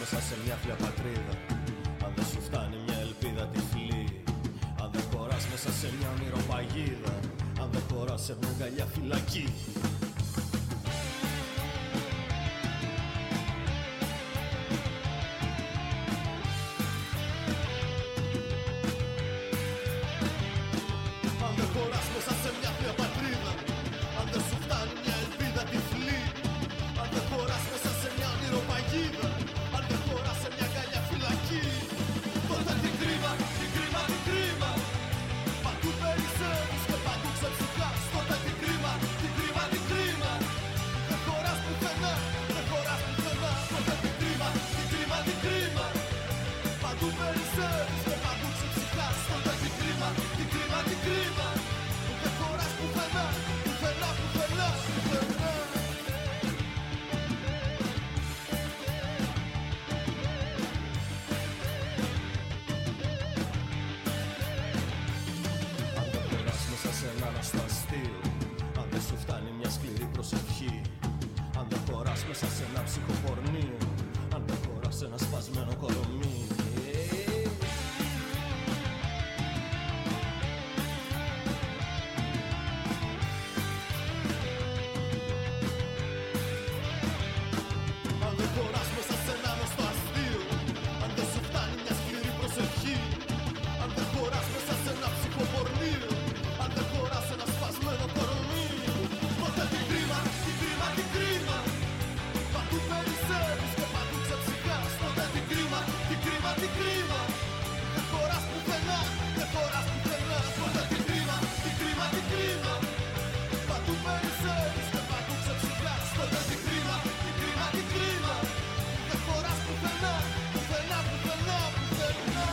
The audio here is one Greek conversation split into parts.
μέσα σε μια φλιά πατρίδα, αν δεν σου φτάνει μια ελπίδα τυφλή, αν δεν χωράς μέσα σε μια ονειροπαγίδα, αν δεν χωράς σε μια αγκαλιά φυλακή. Αν δεν χωράς μέσα σε μια φλιά πατρίδα, αν δεν σου φτάνει μια ελπίδα τυφλή, αν δεν χωράς μέσα σε μια ονειροπαγίδα, αν δεν χωράς σε μια αγκαλιά φυλακή, τότε την κρίμα, την κρίμα, την κρίμα, παντού περισσεύεις και παντού ξεψυχάς. Τότε την κρίμα, την κρίμα, την κρίμα, δεν χωράς πουθενά, δεν χωράς πουθενά. Τότε την κρίμα, την κρίμα, την κρίμα, παντού περισσεύεις και παντού ξεψυχάς. Τότε την κρίμα, την κρίμα, την κρίμα, δεν χωράς πουθενά, πουθενά, πουθενά, πουθενά. Σε ένα ανασταστείο, αν δεν σου φτάνει μια σκληρή προσευχή, αν δεν χωράς μέσα σε ένα ψυχοπορνείο, αν δεν χωράς σε ένα σπασμένο κορομί. Αν δεν χωράς μέσα σε ένα ανωστό αστείο, αν δεν σου φτάνει μια σκληρή προσευχή, αν δεν χωράς μέσα σε ένα ψυχοπορνείο, αν δεν χωράς ένα σπασμένο κορμί, τότε την κρίμα, την κρίμα, την κρίμα, παντού περισσεύεις και παντού ξεψυχάς. Τότε την κρίμα, την κρίμα, την κρίμα, δεν χωράς πουθενά, δεν χωράς πουθενά. Τότε την κρίμα, την κρίμα, την κρίμα, παντού περισσεύεις και παντού ξεψυχάς. Τότε την κρίμα, την κρίμα, την κρίμα, δεν χωράς πουθενά, πουθενά, πουθενά, πουθενά.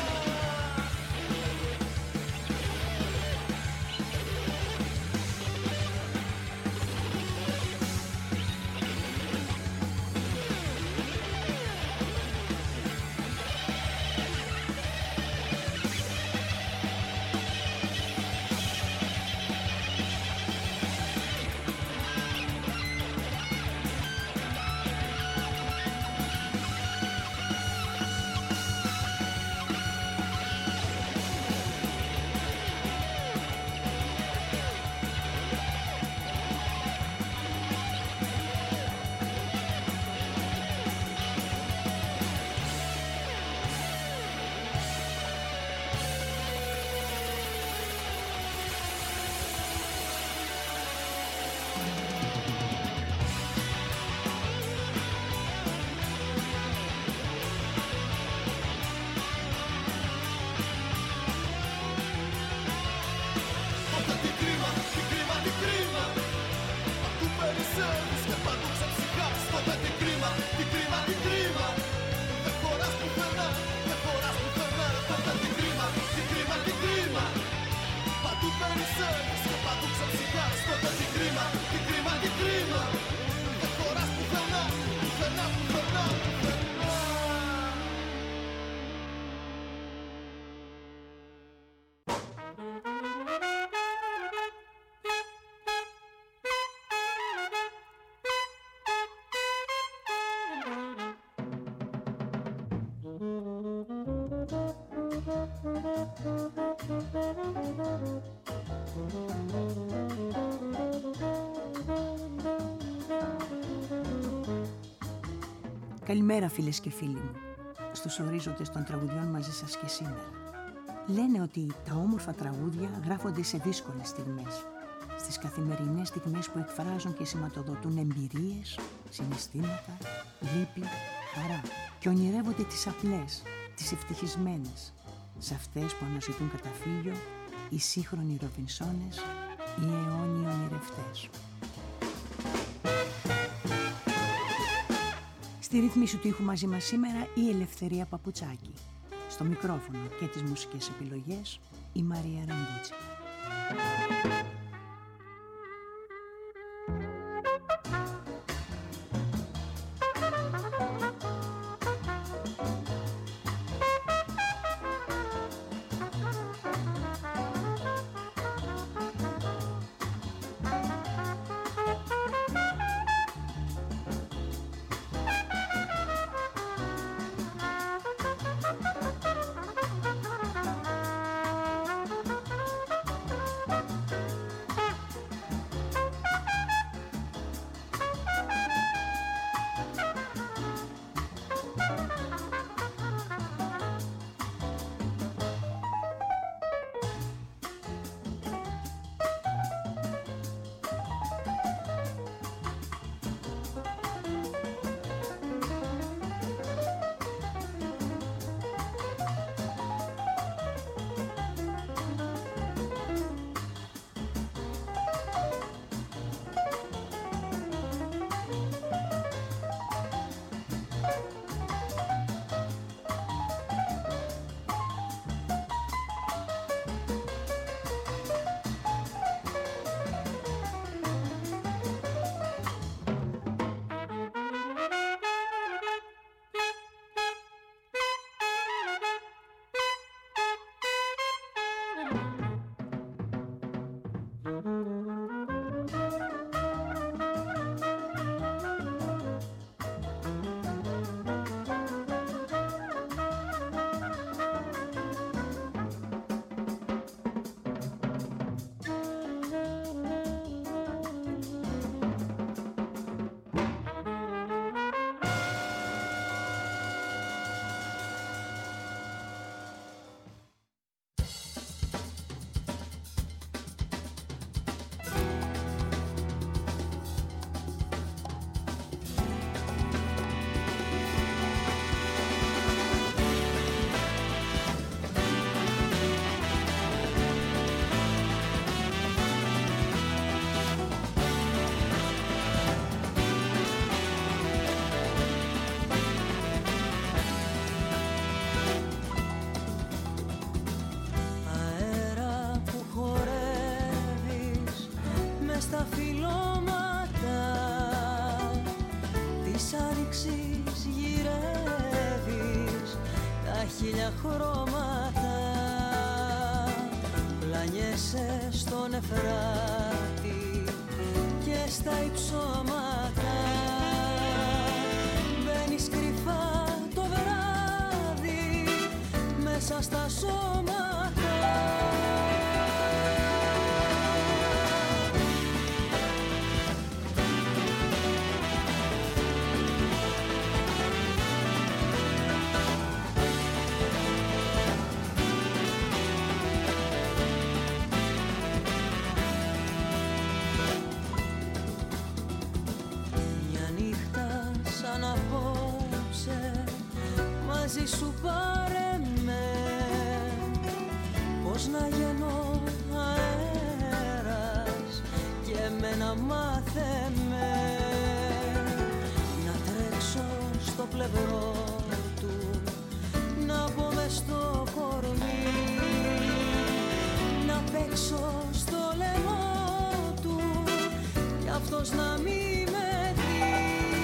Καλημέρα φίλες και φίλοι μου, στους ορίζοντες των τραγουδιών μαζί σας και σήμερα. Λένε ότι τα όμορφα τραγούδια γράφονται σε δύσκολες στιγμές. Στις καθημερινές στιγμές που εκφράζουν και σηματοδοτούν εμπειρίες, συναισθήματα, λύπη, χαρά. Και ονειρεύονται τις απλές, τις ευτυχισμένες, σε αυτές που αναζητούν καταφύγιο οι σύγχρονοι Ροβινσόνες, οι αιώνιοι ονειρευτές. Στη ρύθμιση του ήχου μαζί μας σήμερα η Ελευθερία Παπουτσάκη. Στο μικρόφωνο και τις μουσικές επιλογές η Μαρία Ραμπούτση. χίλια χρώματα, πλανιέσαι στον Εφράτη και στα υψώματα. Μπαίνεις κρυφά το βράδυ μέσα στα σώματα. Μαζί σου πάρε με, πώς να γεννώ αέρας και εμένα μάθε με, να τρέξω στο πλευρό του, να μπω μες στο κορμί, να παίξω στο λαιμό του κι αυτός να μην με δει.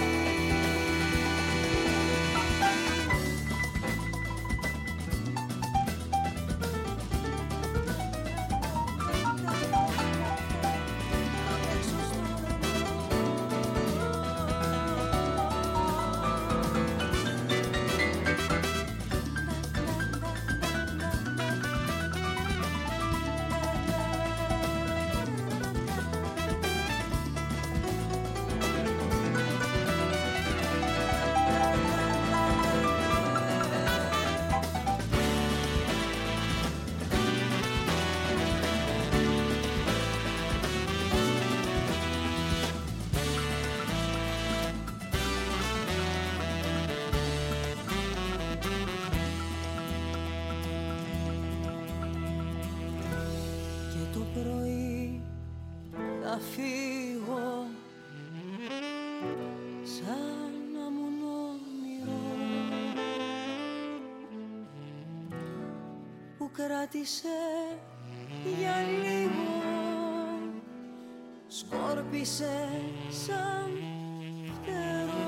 Φύγω σαν να μου όνειρο που κράτησε για λίγο, σκόρπισε σαν φτερό.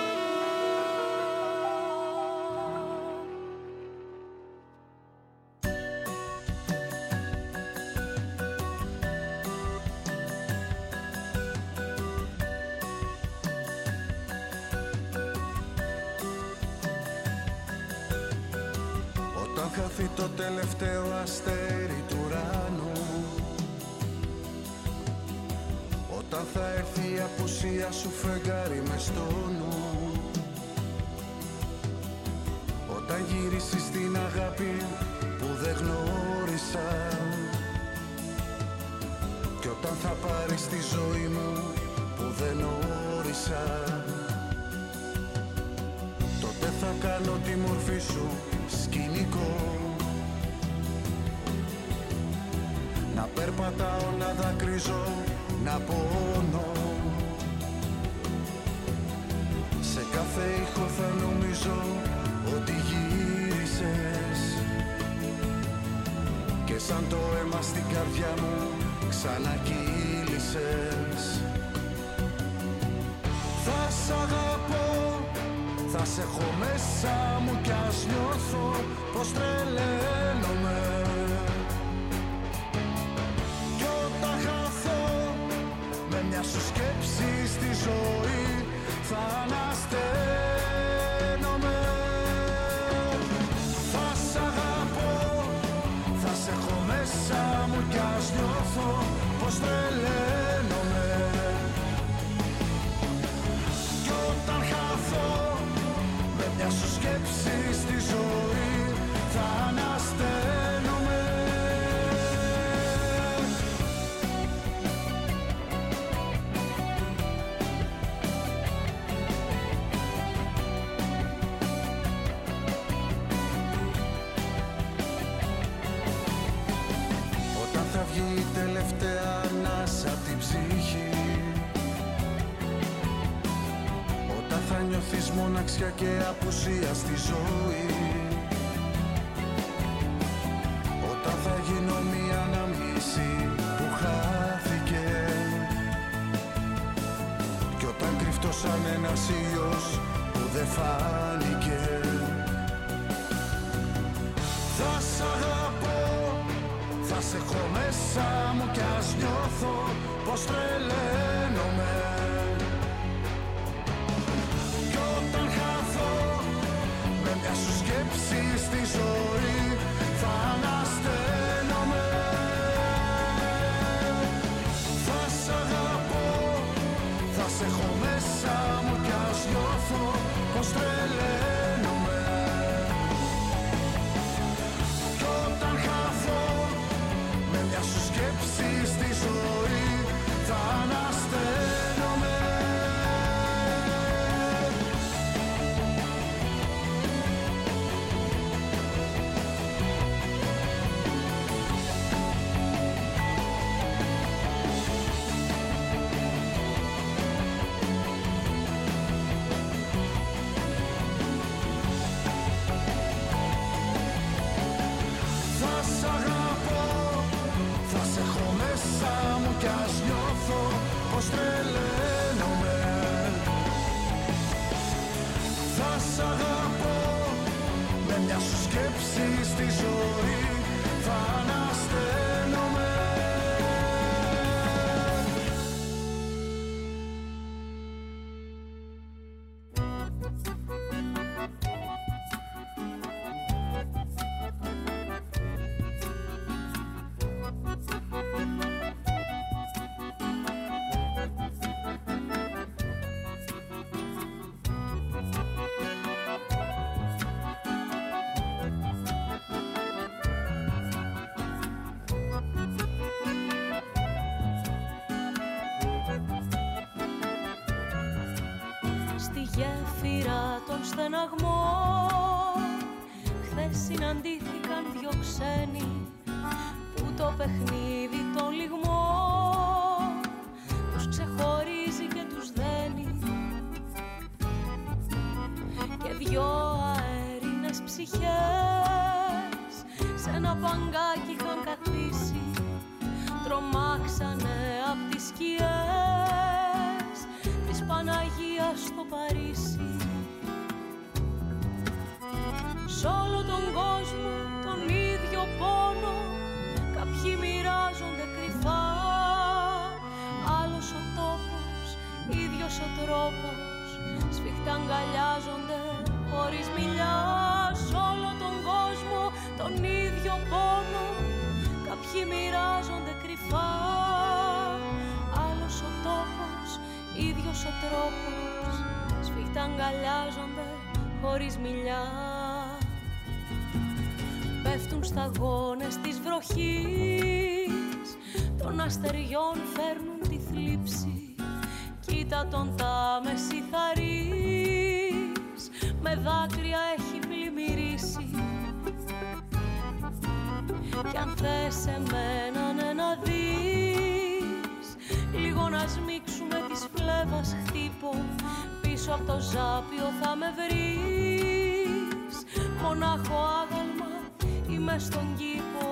Χαθεί το τελευταίο αστέρι του ουρανού, όταν θα έρθει η απουσία σου φεγγάρι μες στο νου, όταν γυρίσεις στην αγάπη που δεν γνώρισα κι όταν θα πάρεις τη ζωή μου που δεν όρισα, τότε θα κάνω τη μορφή σου σκηνικό, να περπατάω, να δακρύζω, να πονώ. Σε κάθε ήχο θα νομίζω ότι γύρισες και σαν το αίμα στην καρδιά μου ξανακύλησες. Θα σ' αγαπώ, θα σε έχω μέσα μου κι ας νιώθω πως τρελαίνομαι, ζωή θα ανασταίνομαι. Θα σ' αγαπώ, θα σε έχω μέσα μου κι ας νιώθω πως τρελαίνομαι. Κι όταν χαθώ με μια σου σκέψη στη ζωή θα ανασταίνομαι. Όταν θα βγει η τελευταία ανάσα απ' την ψυχή, όταν θα νιώθεις μοναξιά και απουσία στη ζωή, όταν θα γίνω μία αναμνήση που χάθηκε, κι όταν κρυφτώ σαν ένας ήλιος που δεν φάνηκε. Θα σ' αγαπώ, θα σε έχω μέσα μου κι ας νιώθω πως τρελαίνομαι. Κι όταν χαθώ με μια σου σκέψη στη ζωή θα ανασταίνομαι. Θα σ' αγαπώ, θα σε έχω μέσα μου κι ας νιώθω πως τρελαίνομαι. Κι όταν χαθώ με μια σου σκέψη στη ζωή θα ανασταίνομαι. Θα σ' αγαπώ, θα σε έχω μέσα μου κι ας νιώθω πως τρελαίνομαι. Θα σ' αγαπώ, με μια σου σκέψη στη ζωή θα ανασταίνομαι. Στη γέφυρα των στεναγμών χθες συναντήθηκαν δυο ξένοι που το παιχνίδι των λυγμών τους ξεχωρίζει και τους δένει. Και δυο αέρινες ψυχές σε ένα παγκάκι είχαν καθίσει, τρομάξανε απ' τις σκιές της Παναγίας στο Παρίσι. Σ' όλο τον κόσμο τον ίδιο πόνο κάποιοι μοιράζονται κρυφά. Άλλος ο τόπος, ίδιος ο τρόπος, σφιχτά αγκαλιάζονται χωρίς μιλιά. Σ' όλο τον κόσμο τον ίδιο πόνο κάποιοι μοιράζονται κρυφά. Άλλος ο τόπος, ίδιος ο τρόπος, σφιχτά αγκαλιάζονται χωρίς μιλιά. Πέφτουν σταγόνες της βροχής, των αστεριών φέρνουν τη θλίψη. Κοίτα τον τα μεσιθαρείς, με δάκρυα έχει πλημμυρίσει. Κι αν θες εμένα να δεις, λίγο να σμίξουμε της φλέβας χτύπω, πίσω από το ζάπιο θα με βρεις. Μονάχο άγαλμα ή μες στον κήπο.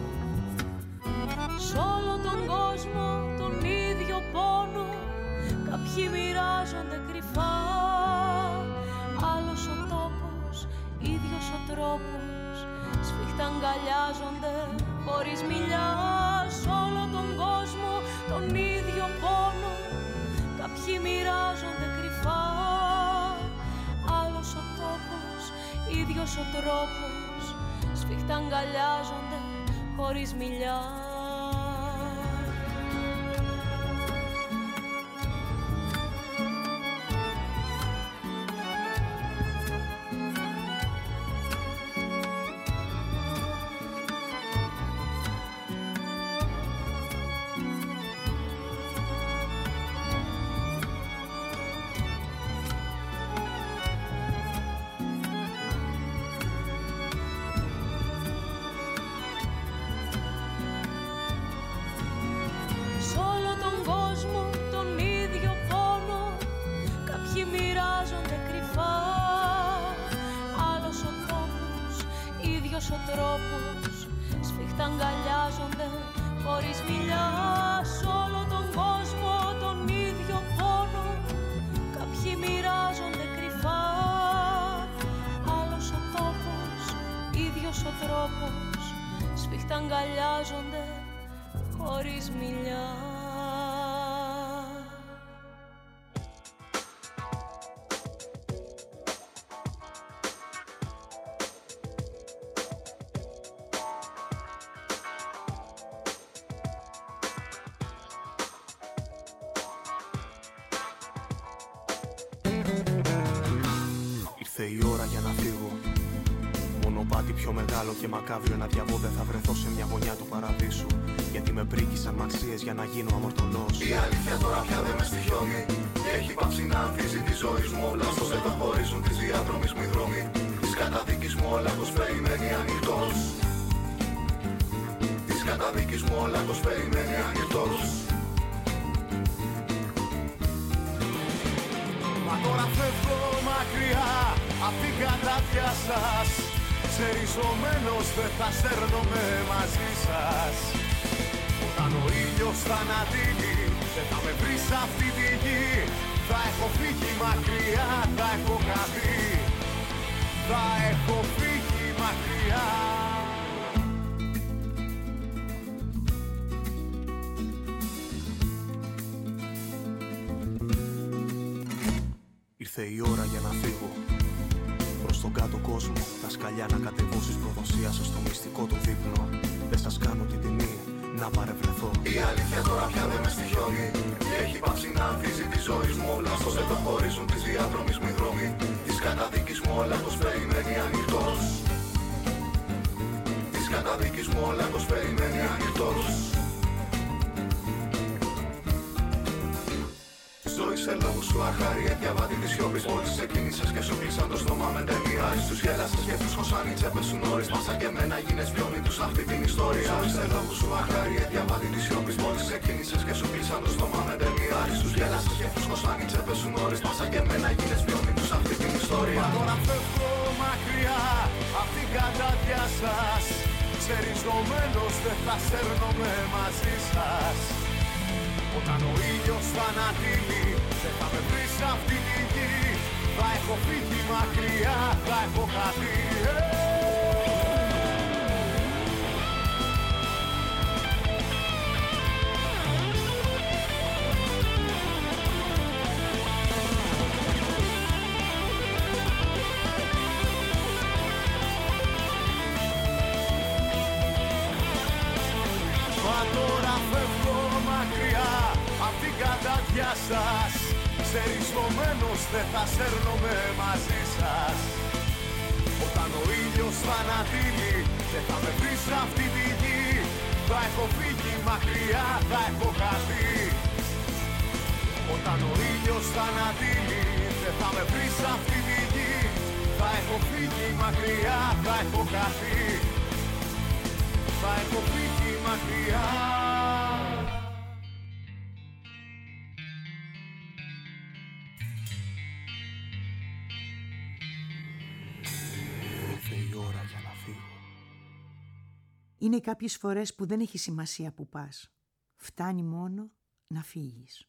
Σ' όλο τον κόσμο τον ίδιο πόνο κάποιοι μοιράζονται κρυφά. Άλλος ο τόπος, ίδιος ο τρόπος, σφιχτά αγκαλιάζονται χωρίς μιλιά. Σ' όλο τον κόσμο τον ίδιο πόνο κάποιοι μοιράζονται κρυφά. Άλλος ο τόπος, ίδιος ο τρόπος, σφίχτα αγκαλιάζονται χωρίς μιλιά. Ο τρόπος, σφίχτα αγκαλιάζονται χωρίς μιλιά. Σ' όλο τον κόσμο τον ίδιο πόνο, κάποιοι μοιράζονται κρυφά. Άλλος ο τόπος, ίδιος ο τρόπος, σφίχτα αγκαλιάζονται χωρίς μιλιά. Ήρθε η ώρα για να φύγω. Μονοπάτι πιο μεγάλο και μακάβριο να διαβώ. Δεν θα βρεθώ σε μια γωνιά του παραδείσου, γιατί με πρίκησαν μαξίες για να γίνω αμορτωλός. Η αλήθεια τώρα πια δεν με στοιχιώνει και έχει πάψει να ανθίζει τη ζωή μου. Όλα όσο δεν το χωρίζουν τις διαδρομής μου οι δρόμοι. Της καταδίκης μου όλα πως περιμένει ανοιχτός. Της καταδίκης μου όλα πως περιμένει ανοιχτός. Μα τώρα φεύγω μακριά απ' την κατάδια σας. Ξεριζωμένος δεν θα σέρνομαι μαζί σας. Όταν ο ήλιος θα αναδύει δεν θα με βρει σ' αυτή τη γη. Θα έχω φύγει μακριά, θα έχω χαθεί. Θα έχω φύγει μακριά. Ήρθε η ώρα για να φύγω προς τον κάτω κόσμο. Τα σκαλιά να κατεβούν στις προδοσίας σας στο μυστικό του δείπνο. Δεν σας κάνω την τιμή να παρευρεθώ. Η αλήθεια τώρα πια δεν με στοιχιώνει και έχει πάψει να ανθίζει τη ζωή μου. Όλα όσο δεν το χωρίζουν τις διαδρομής μου οι δρόμοι. Της καταδίκης μου όλα πως περιμένει ανοιχτός. Της καταδίκης μου όλα πως περιμένει ανοιχτός. Ζωή σε λόγους σου αχάρια διαβάτη της σιώπης. Μόλις ξεκίνησες και σου κλείσαν το στόμα με ταινιάρις. Τους γέλασες και τους χωσάν οι τσέπες σου νωρίς. Μα σαν και εμένα γίνες πιόνι τους αυτή την ιστορία. Ζωή σε λόγους σου αχάρια διαβάτη της σιώπης. Μόλις ξεκίνησες και σου κλείσαν το στόμα με ταινιάρις. Τους γέλασες και τους χωσάν οι τσέπες σου νωρίς. Μα σαν και εμένα γίνες πιόνι τους αυτή την ιστορία. Μα τώρα φεύγω μακριά απ' την κατάδια σας. Ξεριζωμένος δεν θα σέρνομαι μαζί σας. Όταν ο ήλιος θα ανατείλει δεν θα με βρει σ' αυτή τη γη. Θα έχω φύγει μακριά, θα έχω χαθεί. Μα τώρα φεύγω μακριά απ' την κατάδια σας. Ξεριζωμένος δεν θα σέρνομαι μαζί σας. Όταν ο ήλιος θα ανατείλει δεν θα με βρει σ' αυτή τη γη. Θα έχω φύγει μακριά, θα έχω χαθεί. Όταν ο ήλιος θα ανατείλει δεν θα με βρει σ' αυτή τη γη. Θα έχω φύγει μακριά, θα έχω χαθεί. Θα έχω φύγει μακριά. Είναι κάποιες φορές που δεν έχει σημασία που πας. Φτάνει μόνο να φύγεις.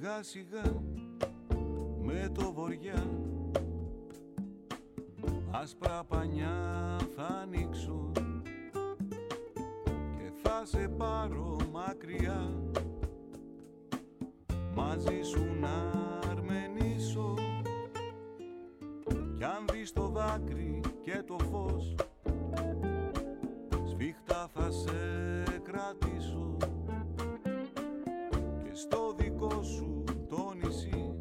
Σιγά σιγά με το βοριά άσπρα πανιά θα ανοίξω και θα σε πάρω μακριά, μαζί σου να αρμενήσω. Κι αν δεις το δάκρυ και το φως, σφίχτα θα σε κρατήσω και στο δικό σου το νησί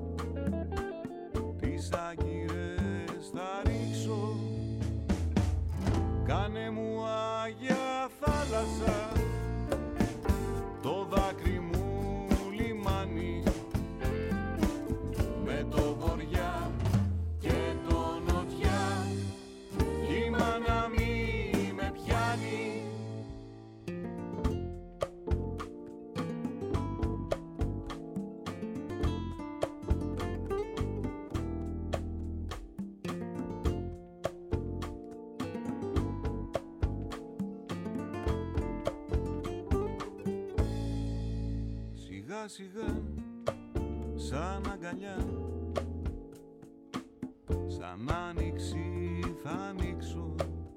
τις άγκυρες θα ρίξω. Κάνε μου Άγια θάλασσα το δάκρυ μου λιμάνι, με το βοριά και το νοτιά κύμα να μη με πιάνει. Σιγά σιγά σαν αγκαλιά, σαν άνοιξη θα ανοίξω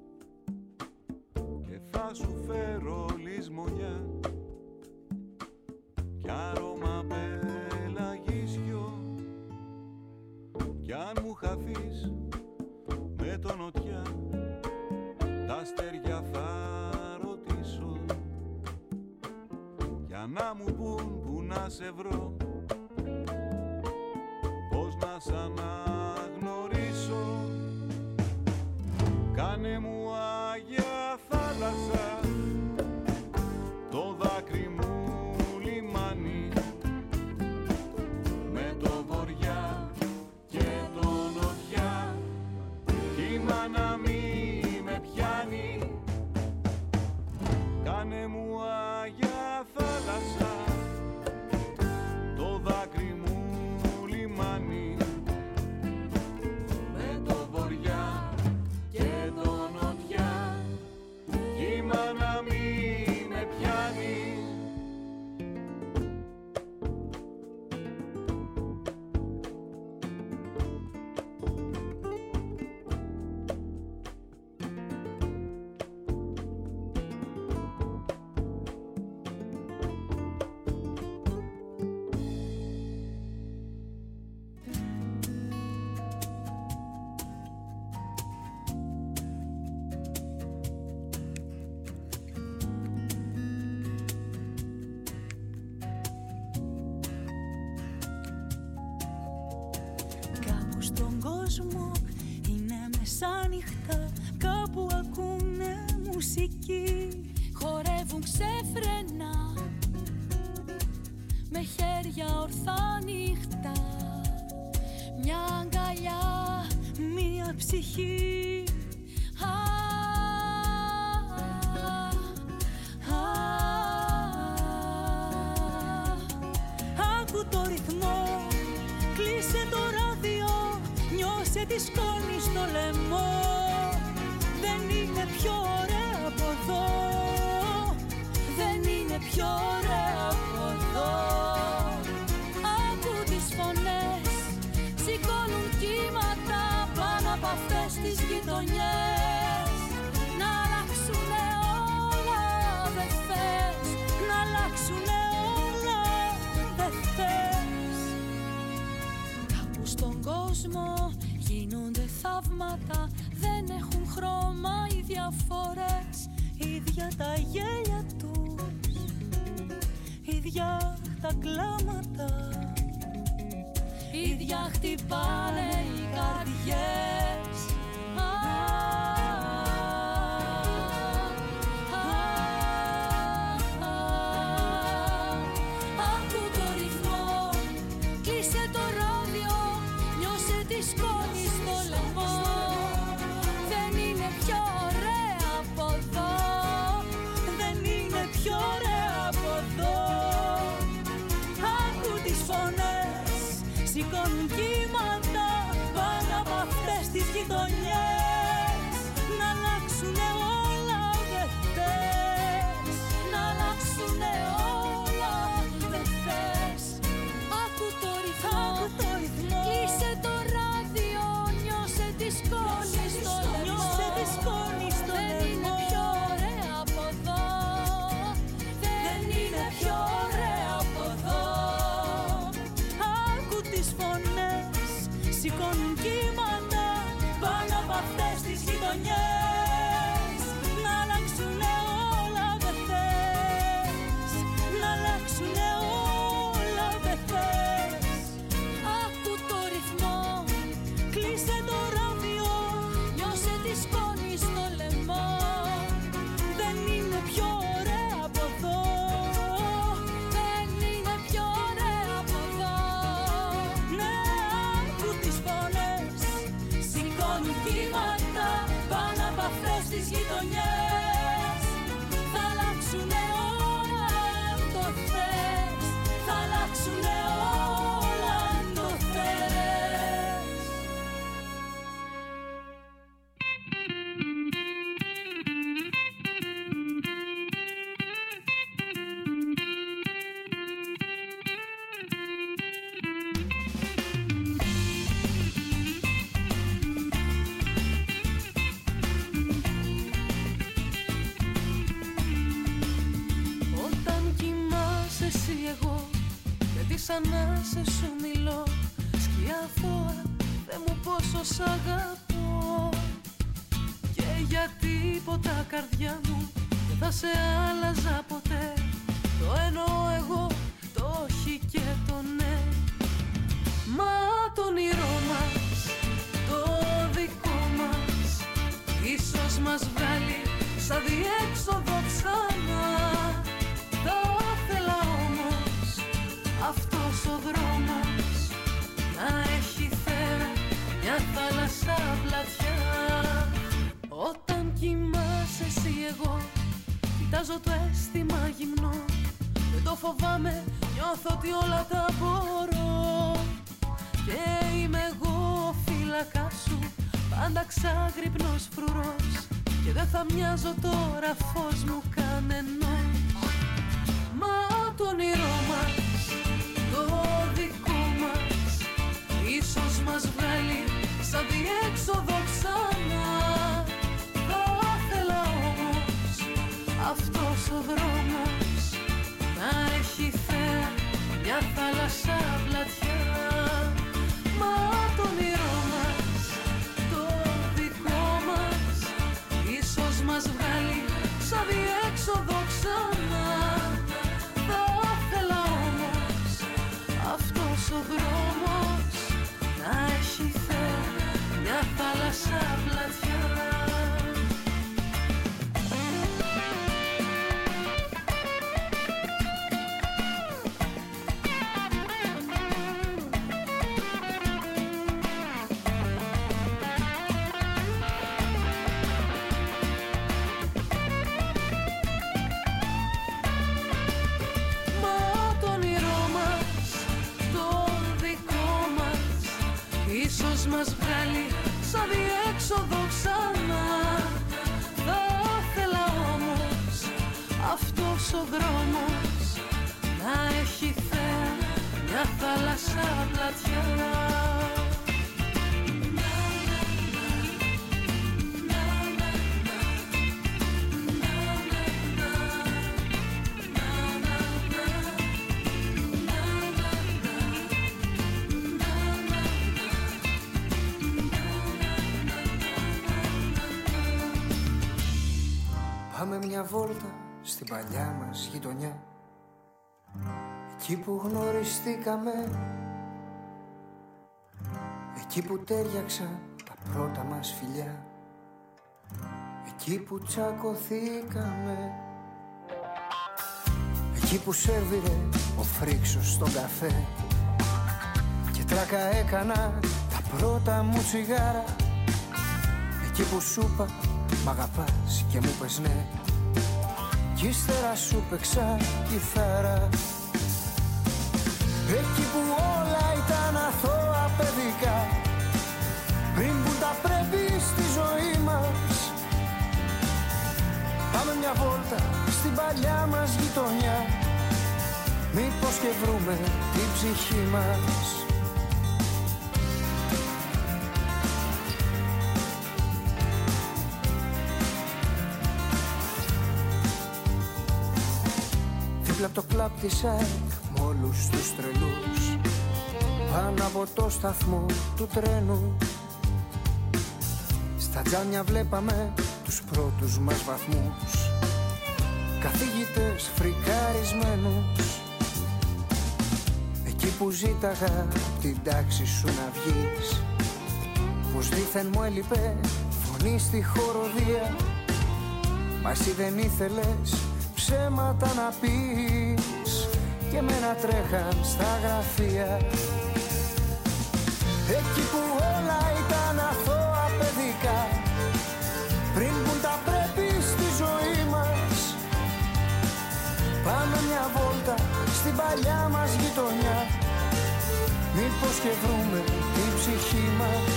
και θα σου φέρω λησμονιά κι άρωμα πελαγίσιο. Κι αν μου χαθείς με το νοτιά, τα αστέρια θα ρωτήσω για να μου πουν που να σε βρω, πώς να σ' αναγνωρίσω. Κάνε μου Άγια θάλασσα το δάκρυ μου λιμάνι, με το βοριά και το νοτιά κύμα να μη με πιάνει. Κάνε μου Άγια θάλασσα το δάκρυ μου λιμάνι, με το βοριά και το νοτιά κύμα να μη με πιάνει. Κάπου ακούνε μουσική, χορεύουν ξέφρενα με χέρια ορθά νύχτα. Μια αγκαλιά, μια ψυχή. Άκου το ρυθμό, κλείσε το ράδιο, νιώσε τη σκόνη στο λαιμό. Δεν είναι πιο ωραία από εδώ, δεν είναι πιο ωραία από εδώ. Άκου τις φωνές, σηκώνουν κύματα πάνω από αυτές τις γειτονιές. Να αλλάξουνε όλα, δεν θες, να αλλάξουνε όλα, δεν θες. Κάπου στον κόσμο γίνονται θαύματα, δεν έχουν χρώμα οι διαφορές, ίδια τα γέλια τους, ίδια τα κλάματα, ίδια χτυπάνε οι καρδιές. Άκου το ρυθμό, κλείσε το ράδιο, νιώσε τη σκόνη στο λαιμό. Δεν είναι πιο ωραία από εδώ, δεν είναι πιο ωραία από εδώ. Άκου τις φωνές, σηκώνουν κύματα πάνω από αυτές τις γειτονιές. Να αλλάξουνε όλα, δεν θες, να αλλάξουνε όλα, δεν θες. σαν να σου μιλώ. Σκιά αθώα, δε μου πόσο σ' αγαπώ. Και για τίποτα καρδιά μου δεν θα σε άλλαζα ποτέ. Το εννοώ εγώ, το όχι και το ναι. Μα το όνειρό μας, το δικό μας, ίσως μας βγάλει σαν διέξοδο ξανά. Θα ήθελα όμως αυτός ο δρόμος να έχει θέα μια θάλασσα πλατιά. Όταν κοιμάσαι εσύ εγώ κοιτάζω το αίσθημα γυμνό. Δεν το φοβάμαι, νιώθω ότι όλα τα μπορώ. Και είμαι εγώ ο φύλακα σου, πάντα ξάγρυπνος φρουρός. Και δεν θα μοιάζω τώρα φως μου κανενός. Μα το όνειρό μας, το δικό μας, ίσως μας βγάλει σαν διέξοδο ξανά. Θα ήθελα όμως αυτός ο δρόμος να έχει θέα μια θάλασσα πλατιά. Μα το όνειρό μας, το δικό μας, ίσως μας βγάλει σαν διέξοδο ξανά. Θα ήθελα όμως αυτός ο δρόμος να έχει θέα μια θάλασσα πλατιά. Μας βγάλει σαν διέξοδο ξανά. Θα ήθελα όμως αυτός ο δρόμος να έχει θέα μια θάλασσα πλατιά. Πάμε μια βόλτα στην παλιά μας γειτονιά, εκεί που γνωριστήκαμε, εκεί που τέριαξαν τα πρώτα μας φιλιά, εκεί που τσακωθήκαμε, εκεί που σέρβιρε ο φρίξος στον καφέ και τράκα έκανα τα πρώτα μου τσιγάρα, εκεί που σου είπα μ' αγαπάς και μου πες ναι, κι ύστερα σου παίξα κιθάρα. Εκεί που όλα ήταν αθώα παιδικά, πριν που τα πρέπει στη ζωή μας. Πάμε μια βόλτα στην παλιά μας γειτονιά, μήπως και βρούμε την ψυχή μας. Δίπλα από το κλαμπ της ΑΕΚ μ' όλους τους τρελούς, πάνω από το σταθμό του τρένου, στα τζάμια βλέπαμε τους πρώτους μας βαθμούς, καθηγητές φρικαρισμένους. Εκεί που ζήταγα την τάξη σου να βγεις, πως δήθεν μου έλειπε φωνή στη χοροδία, μα εσύ δεν ήθελες ψέματα να πεις και μένα τρέχαν στα γραφεία. Εκεί που όλα ήταν αθώα παιδικά, πριν που τα πρέπει στη ζωή μας. Πάμε μια βόλτα στην παλιά μας γειτονιά, μήπως και βρούμε την ψυχή μας.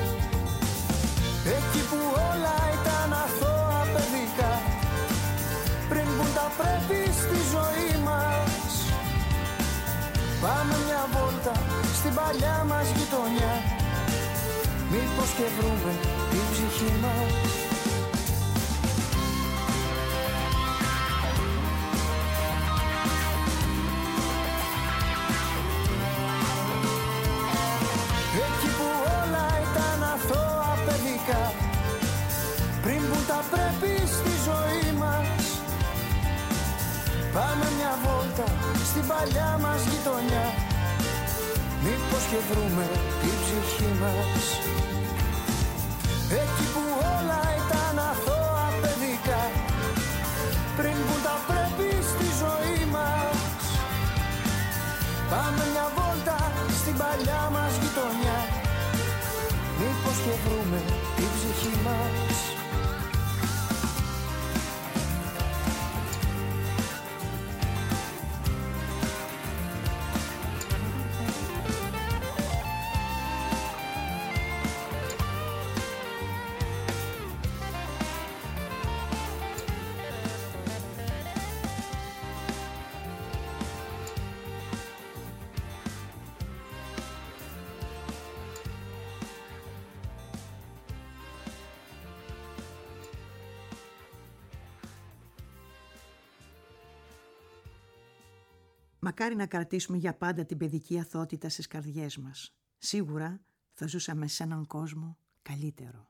Εκεί που όλα ήταν αθώα παιδικά, πριν που τα πρέπει στη ζωή μας. Πάμε μια βόλτα στην παλιά μας γειτονιά, μήπως και βρούμε την ψυχή μας. πριν που τα πρέπει στη ζωή μας. Πάμε μια βόλτα στην παλιά μας γειτονιά, μήπως και βρούμε την ψυχή μας. Εκεί που όλα ήταν αθώα παιδικά, πριν που τα πρέπει στη ζωή μας. Πάμε μια βόλτα στην παλιά μας γειτονιά, μήπως και βρούμε την ψυχή μας. Μακάρι να κρατήσουμε για πάντα την παιδική αθωότητα στις καρδιές μας. Σίγουρα θα ζούσαμε σε έναν κόσμο καλύτερο.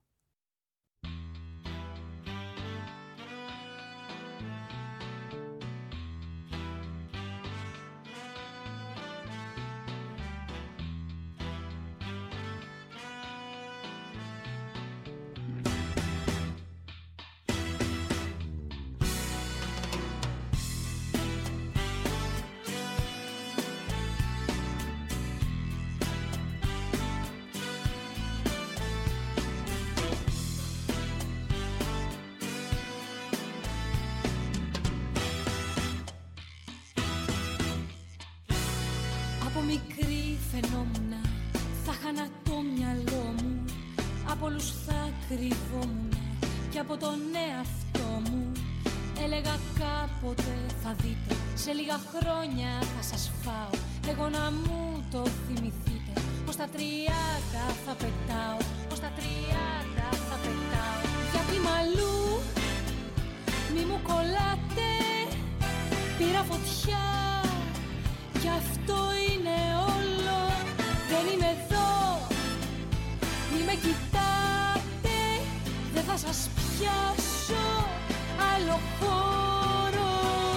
Μικρή φαινόμουνα, θα χάνα το μυαλό μου. Από όλους θα κρυβόμουν και από τον εαυτό μου. Έλεγα κάποτε θα δείτε, σε λίγα χρόνια θα σας φάω. Εγώ να μου το θυμηθείτε, πως τα 30 θα πετάω, πως τα 30 θα πετάω. Γιατί μαλλού μη μου κολλάτε, πήρα φωτιά κι αυτό είναι όλο. Δεν είμαι εδώ, μη με κοιτάτε, δεν θα σας πιάσω άλλο χώρο.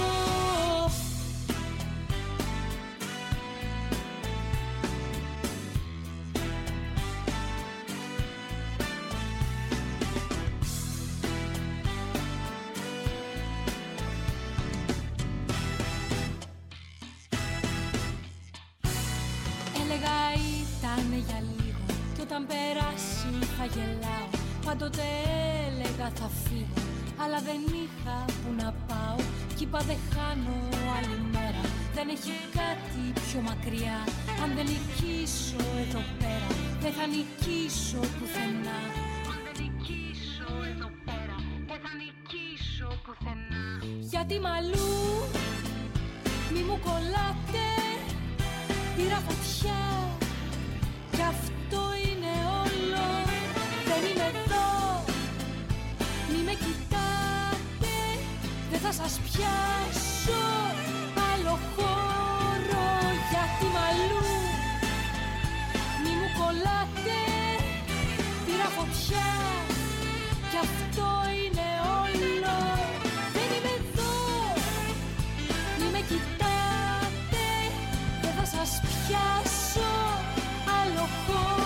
Έλεγα ήτανε για λίγο κι όταν περάσει θα γελάω. Πάντοτε έλεγα θα φύγω, αλλά δεν είχα που να πάω. Κι είπα δεν χάνω άλλη μέρα, δεν έχει κάτι πιο μακριά. Αν δεν νικήσω εδώ πέρα, δεν θα νικήσω πουθενά. Αν δεν νικήσω εδώ πέρα, δεν θα νικήσω πουθενά. Γιατί μαλλού μη μου κολλάτε, πήρα φωτιά κι αυτό είναι όλο. Δεν είμαι εδώ, μη με κοιτάτε, δεν θα σας πιάσω άλλο χώρο. Γιατί μαλλού μη μου κολλάτε, πήρα φωτιά κι αυτό είναι όλο. Δεν είμαι εδώ, μη με κοιτάτε, δεν θα σας πιάσω άλλο χώρο.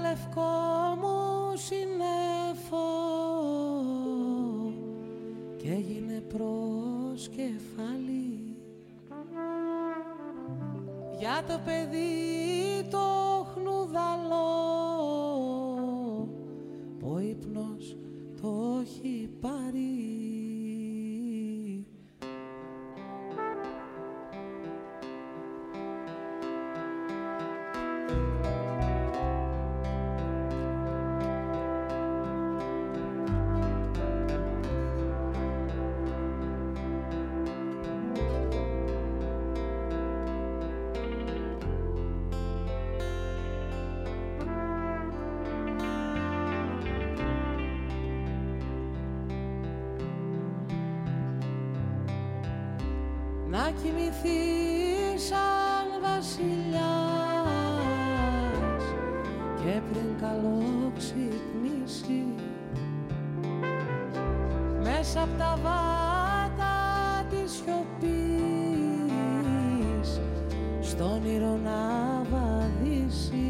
λευκό μου συννεφό και έγινε προς κεφάλι για το παιδί το χνουδαλό που ο ύπνος το έχει πάρει. Να κοιμηθείς σαν βασιλιάς και πριν καλό ξυπνήσει μέσα απ' τα βάτα της σιωπής στον όνειρο να βαδίσει.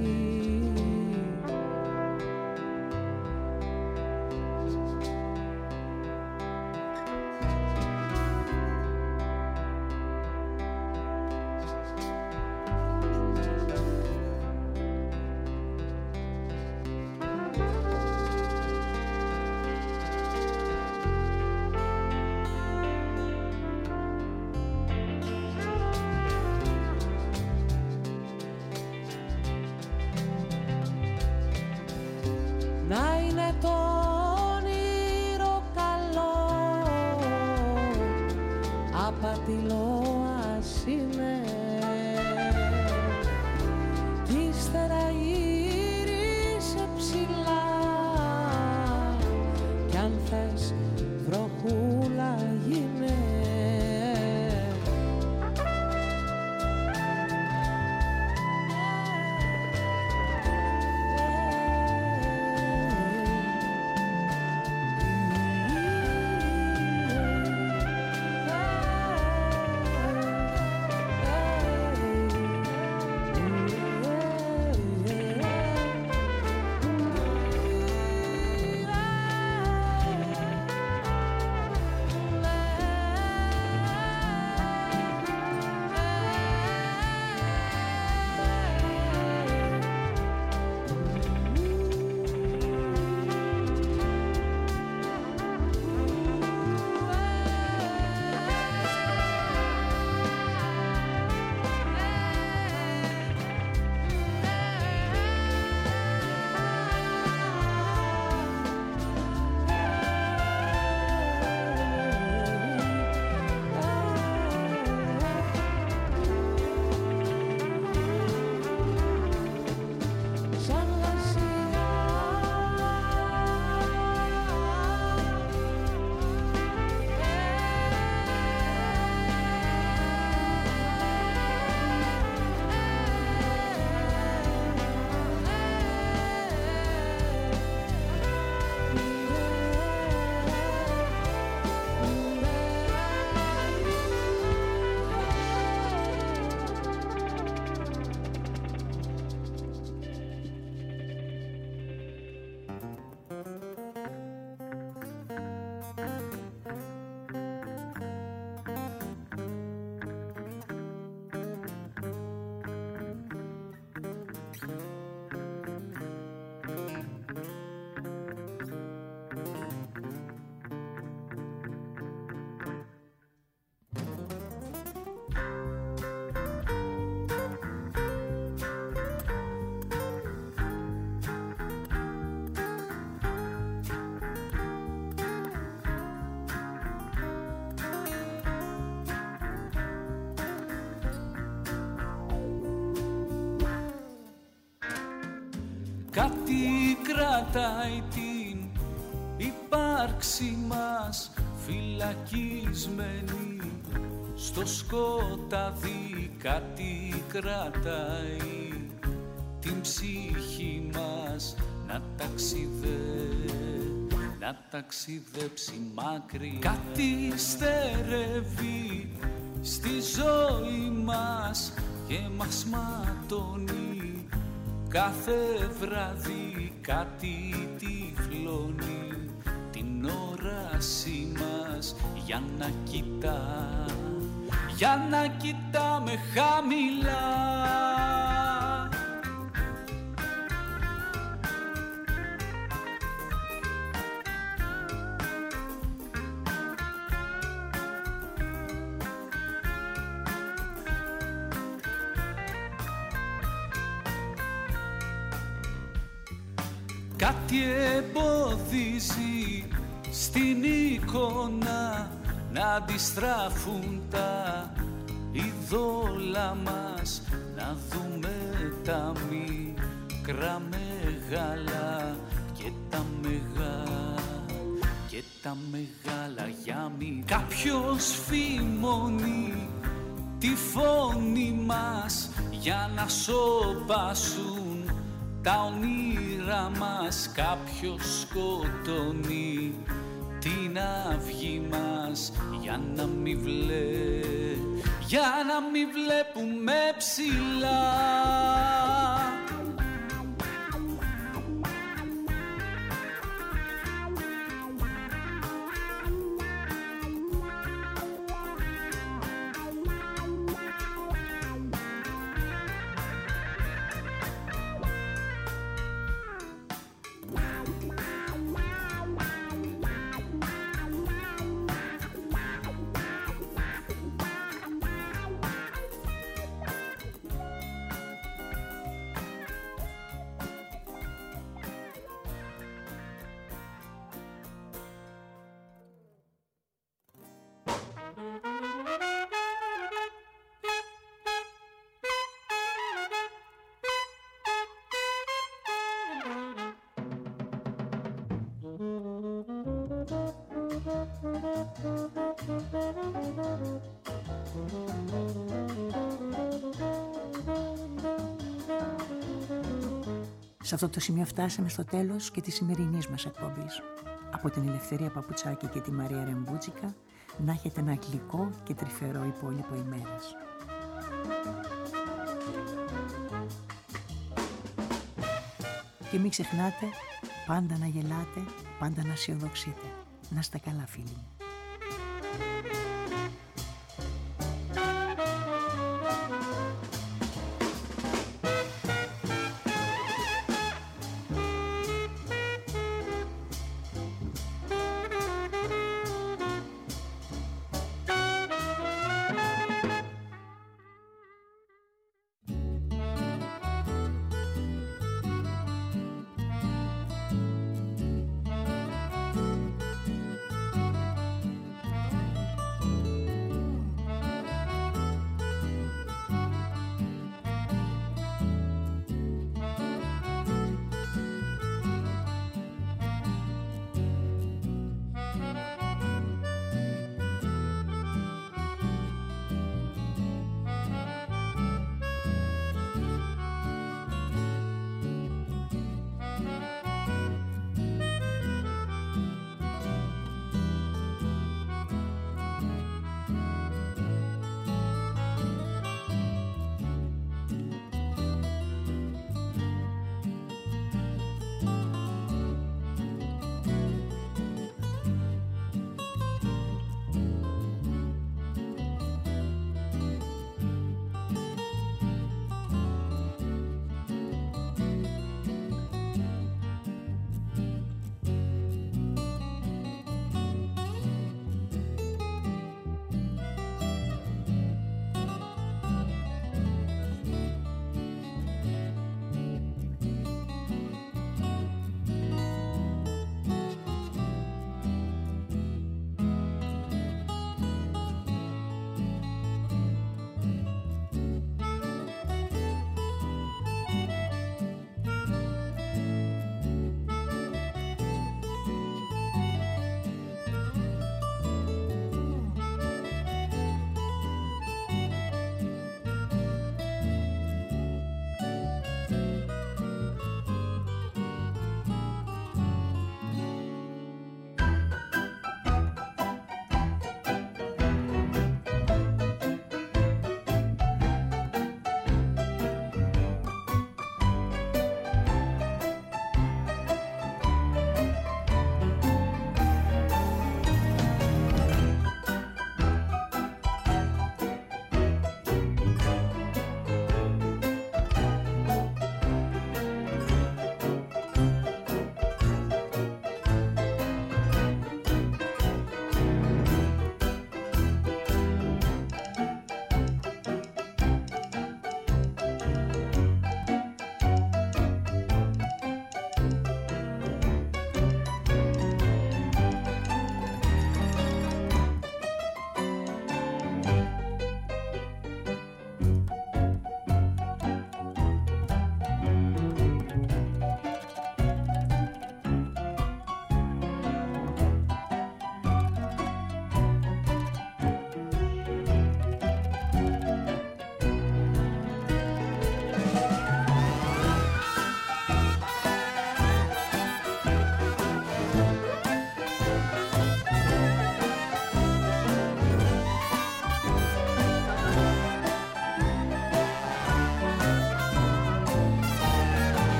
Κάτι κρατάει την ύπαρξη μας φυλακισμένη στο σκοτάδι. Κάτι κρατάει την ψυχή μας να ταξιδέψει μακριά. Κάτι στερεύει στη ζωή μας και μας ματώνει. κάθε βράδυ κάτι τυφλώνει την όρασή μας για να κοιτάμε χαμηλά. Κάτι εμποδίζει στην εικόνα να αντιστραφούν τα ειδόλα μας, να δούμε τα μικρά μεγάλα και τα μεγάλα για μη. Κάποιος φημώνει τη φωνή μας για να σωπάσουν τα ονείρα μας. Κάποιος σκοτώνει την αυγή μας για να μην βλέπουμε ψηλά. Σε αυτό το σημείο φτάσαμε στο τέλος και της σημερινής μας εκπομπής. Από την Ελευθερία Παπουτσάκη και τη Μαρία Ρεμπούτσικα, να έχετε ένα γλυκό και τρυφερό υπόλοιπο ημέρας. Και μην ξεχνάτε, πάντα να γελάτε, πάντα να αισιοδοξείτε. Να είστε καλά, φίλοι μου.